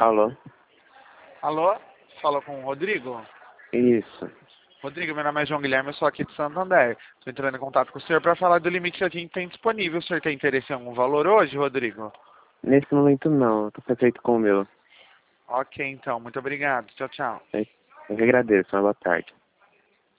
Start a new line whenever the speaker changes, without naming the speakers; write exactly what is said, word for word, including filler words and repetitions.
Alô?
Alô? Fala com o Rodrigo?
Isso.
Rodrigo, meu nome é João Guilherme, eu sou aqui de Santo André. Estou entrando em contato com o senhor para falar do limite que a gente tem disponível. O senhor tem interesse em algum valor hoje, Rodrigo?
Nesse momento não, eu tô satisfeito com o meu.
Ok, então. Muito obrigado. Tchau, tchau.
Eu que agradeço, uma boa tarde.